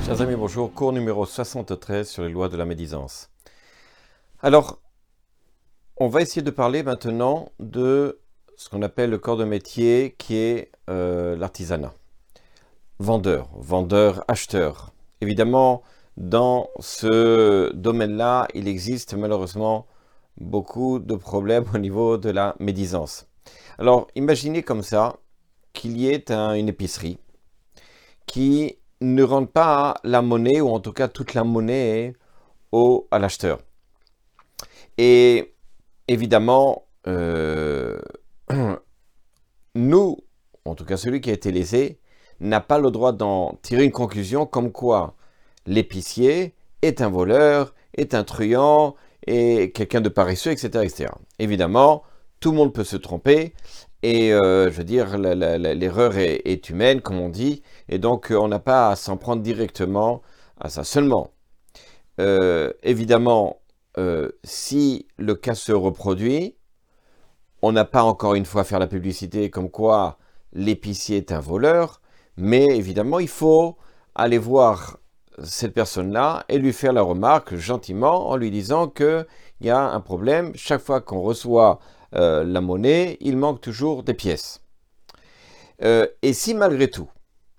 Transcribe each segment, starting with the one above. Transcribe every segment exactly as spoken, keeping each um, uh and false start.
Chers amis, bonjour. Cours numéro soixante-treize sur les lois de la médisance. Alors, on va essayer de parler maintenant de ce qu'on appelle le corps de métier qui est euh, l'artisanat. Vendeur, vendeur, acheteur. Évidemment, dans ce domaine-là, il existe malheureusement beaucoup de problèmes au niveau de la médisance. Alors, imaginez comme ça qu'il y ait un, une épicerie qui ne rend pas la monnaie, ou en tout cas toute la monnaie, au, à l'acheteur. Et évidemment, euh, nous, en tout cas celui qui a été lésé, n'a pas le droit d'en tirer une conclusion comme quoi l'épicier est un voleur, est un truand, est quelqu'un de paresseux, et cetera, et cetera. Évidemment, tout le monde peut se tromper, et euh, je veux dire, l'erreur est, est humaine, comme on dit, et donc on n'a pas à s'en prendre directement à ça. Seulement, euh, évidemment, euh, si le cas se reproduit, on n'a pas encore une fois à faire la publicité comme quoi l'épicier est un voleur, mais évidemment, il faut aller voir cette personne-là et lui faire la remarque gentiment en lui disant qu'il y a un problème. Chaque fois qu'on reçoit euh, la monnaie, il manque toujours des pièces. Euh, et si malgré tout,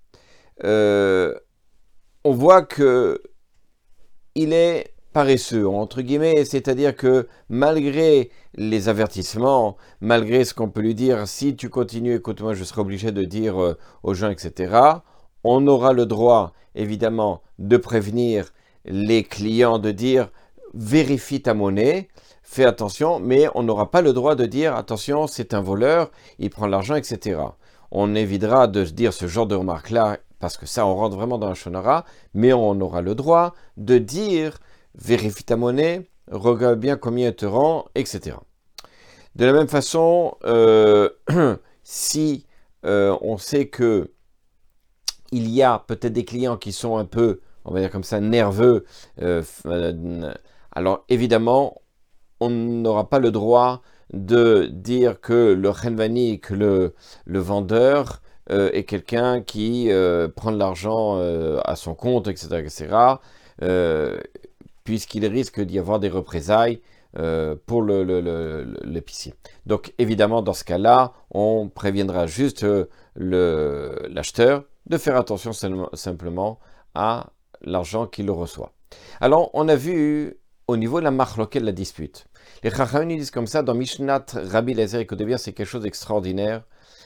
euh, on voit que il est paresseux, entre guillemets, c'est-à-dire que malgré les avertissements, malgré ce qu'on peut lui dire, si tu continues, écoute-moi, je serai obligé de dire euh, aux gens, et cetera, on aura le droit, évidemment, de prévenir les clients, de dire, vérifie ta monnaie, fais attention, mais on n'aura pas le droit de dire, attention, c'est un voleur, il prend l'argent, et cetera. On évitera de dire ce genre de remarques-là, parce que ça, on rentre vraiment dans la shonara, mais on aura le droit de dire, vérifie ta monnaie, regarde bien combien elle te rend, et cetera. De la même façon, euh, si euh, on sait que il y a peut-être des clients qui sont un peu, on va dire comme ça, nerveux, euh, euh, alors évidemment, on n'aura pas le droit de dire que le renvani, que le, le vendeur euh, est quelqu'un qui euh, prend de l'argent euh, à son compte, et cetera, et cetera, euh, puisqu'il risque d'y avoir des représailles euh, pour l'épicier. Donc évidemment, dans ce cas-là, on préviendra juste euh, l'acheteur de faire attention simplement à l'argent qu'il reçoit. Alors, on a vu au niveau de la marloquette, de la dispute. Les Chachamim disent comme ça, dans Mishnat Rabbi Eliezer, écoutez bien, c'est quelque chose d'extraordinaire.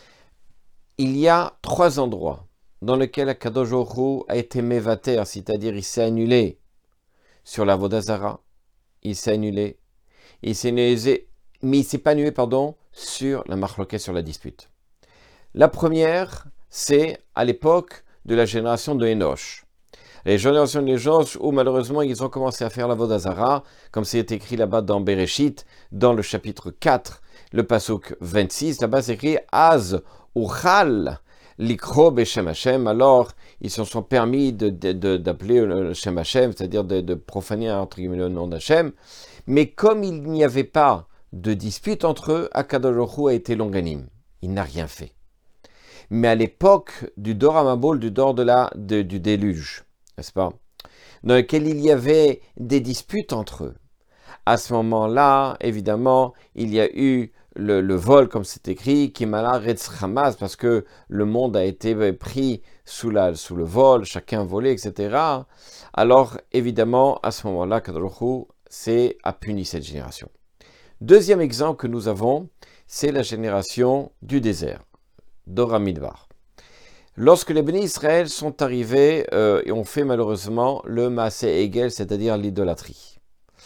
Il y a trois endroits dans lesquels Akadosh Baruch Hu a été mévater, c'est-à-dire il s'est annulé sur la Vodazara, il s'est annulé, il s'est annulé, mais il ne s'est pas annulé, pardon, sur la marloquette, sur la dispute. La première, c'est à l'époque de la génération de Enoch. Les générations de Enoch, où malheureusement ils ont commencé à faire la Vodazara, comme c'est écrit là-bas dans Bereshit, dans le chapitre quatre, le pasuk vingt-six, là-bas c'est écrit Az uchal likro beshem Hashem. Alors ils se sont permis d'appeler de, de, de, le Shem Hashem, c'est-à-dire de, de profaner entre guillemets le nom d'Hashem. Mais comme il n'y avait pas de dispute entre eux, Akadosh Baruch Hu a été longanime. Il n'a rien fait. Mais à l'époque du Dor HaMabul, du Dor de la, de, du déluge, n'est-ce pas, dans lequel il y avait des disputes entre eux. À ce moment-là, évidemment, il y a eu le, le vol, comme c'est écrit, Kimala Retz Hamas, parce que le monde a été pris sous, la, sous le vol, chacun volé, et cetera. Alors, évidemment, à ce moment-là, Kadosh Baruch Hu c'est a puni cette génération. Deuxième exemple que nous avons, c'est la génération du désert, Dor HaMidbar. Lorsque les bénis Israël sont arrivés euh, et ont fait malheureusement le Maaseh Egel, c'est-à-dire l'idolâtrie.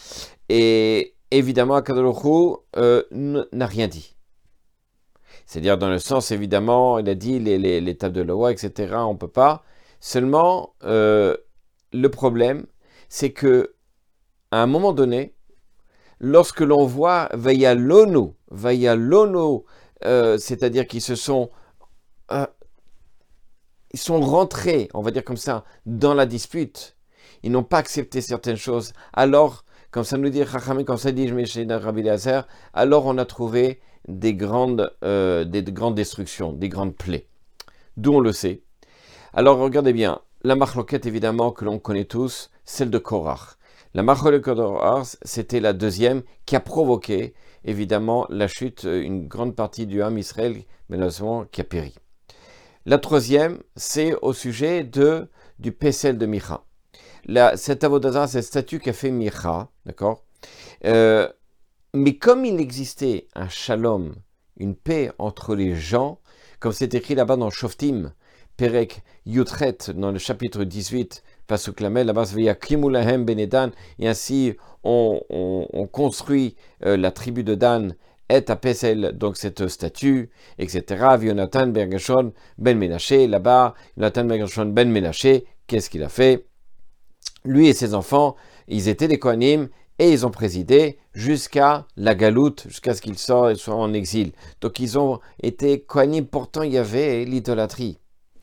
Et évidemment, Akadosh Baruch Hu euh, n'a rien dit. C'est-à-dire dans le sens, évidemment, il a dit les, les, les tables de la loi, et cetera, on ne peut pas. Seulement, euh, le problème, c'est que à un moment donné, lorsque l'on voit Vaya Lono, Vaya Lono, euh, c'est-à-dire qu'ils se sont... Euh, ils sont rentrés, on va dire comme ça, dans la dispute. Ils n'ont pas accepté certaines choses. Alors, comme ça nous dit Chachamim, comme ça dit Rabbi Eliezer, alors on a trouvé des grandes, euh, des, des grandes destructions, des grandes plaies. D'où on le sait. Alors regardez bien, la marloquette évidemment que l'on connaît tous, celle de Korach. La marloquette de Korach, c'était la deuxième qui a provoqué évidemment la chute, une grande partie du Ham Israël, malheureusement, qui a péri. La troisième, c'est au sujet de, du Pesel de Micha. La, cette avodazara, cette statue qu'a fait Micha, d'accord, euh, mais comme il existait un shalom, une paix entre les gens, comme c'est écrit là-bas dans Shoftim, Perek Yutret, dans le chapitre dix-huit, Pasuk Lamel, là-bas, Kimulahem Benedan, et ainsi on, on, on construit euh, la tribu de Dan, et à Pesel, donc cette statue, et cetera. Jonathan ben Gershon ben Menaché, là-bas, Jonathan ben Gershon ben Menaché, qu'est-ce qu'il a fait? Lui et ses enfants, ils étaient des Kohanim, et ils ont présidé jusqu'à la galoute, jusqu'à ce qu'ils sortent et soient en exil. Donc ils ont été Kohanim, pourtant il y avait l'idolâtrie.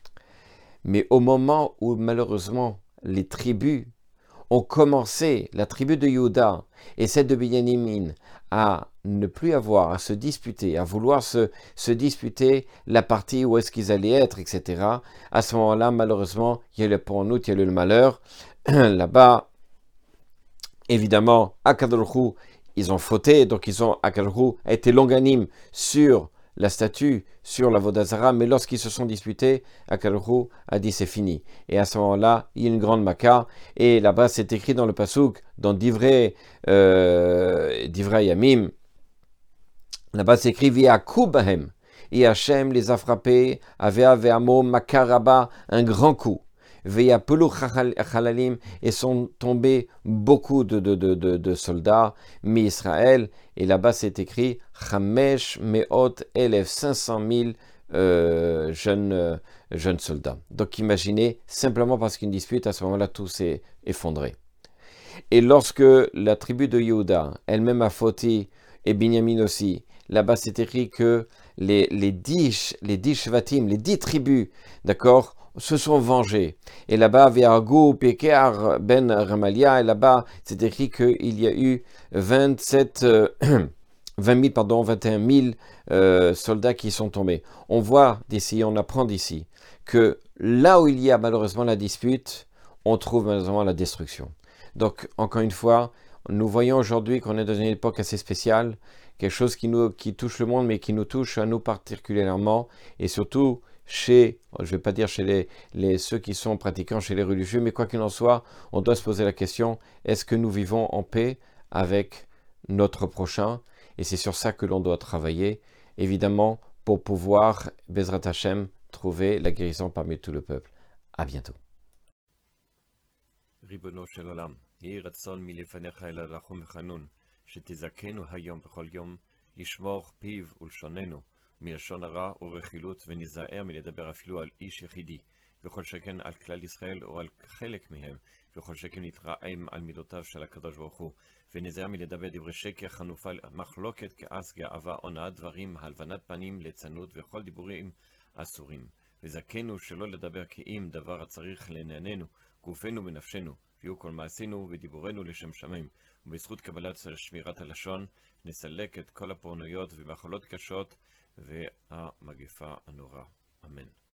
Mais au moment où malheureusement les tribus ont commencé, la tribu de Juda et celle de Binyamin, à ne plus avoir, à se disputer, à vouloir se, se disputer la partie où est-ce qu'ils allaient être, et cetera. À ce moment-là, malheureusement, il y a le pour nous, il y a eu le malheur. Là-bas, évidemment, Akadosh Hu, ils ont fauté, donc ils ont, Akadosh Hu a été longanime sur la statue, sur la Vodazara, mais lorsqu'ils se sont disputés, Akadosh Hu a dit c'est fini. Et à ce moment-là, il y a une grande maca, et là-bas c'est écrit dans le Pasuk, dans Divrei, euh, Divrei Yamim, là-bas c'est écrit via Kubahem, et Hachem les a frappés, Avea Veamo Makaraba, un grand coup. Veya Pelou Chalalim, et sont tombés beaucoup de, de, de, de, de soldats, mais Israël, et là-bas c'est écrit Chamesh Meot Elef, cinq cent mille euh, jeunes, euh, jeunes soldats. Donc imaginez, simplement parce qu'une dispute, à ce moment-là, tout s'est effondré. Et lorsque la tribu de Yehuda, elle-même a fauté, et Binyamin aussi, là-bas c'est écrit que les, les dix, les dix shvatim, les dix tribus, d'accord, se sont vengés. Et là-bas, Ve'argu Pekar ben Ramalia, et là-bas, c'est écrit qu'il y a eu vingt-sept, euh, vingt mille, pardon, vingt et un mille euh, soldats qui sont tombés. On voit d'ici, on apprend d'ici, que là où il y a malheureusement la dispute, on trouve malheureusement la destruction. Donc, encore une fois, nous voyons aujourd'hui qu'on est dans une époque assez spéciale, quelque chose qui, nous, qui touche le monde, mais qui nous touche à nous particulièrement, et surtout chez, je ne vais pas dire chez les, les, ceux qui sont pratiquants, chez les religieux, mais quoi qu'il en soit, on doit se poser la question, est-ce que nous vivons en paix avec notre prochain? Et c'est sur ça que l'on doit travailler, évidemment, pour pouvoir, Bezrat Hashem, trouver la guérison parmi tout le peuple. À bientôt. ריבונו של עולם, יהי רצון מלפניך אל הרחום וחנון, שתזכנו היום בכל יום, לשמור פיו ולשוננו, מלשון הרע ורכילות, וניזהר מלדבר אפילו על איש יחידי, וכל שכן על כלל ישראל או על חלק מהם, וכל שכן נתרעם על מידותיו של הקדוש ברוך הוא, וניזהר מלדבר דברי שקר, חנופה, מחלוקת, כעס, גאווה, הונאת דברים, הלבנת פנים, ליצנות, וכל דיבורים אסורים. וזכנו שלא לדבר כאם דבר הצריך לענייננו, גופנו ונפשנו, ויהיו כל מעשינו ודיבורנו לשם שמיים, ובזכות קבלת שמירת הלשון, נסלק את כל הפורנויות ומחלות קשות והמגפה הנורא. אמן.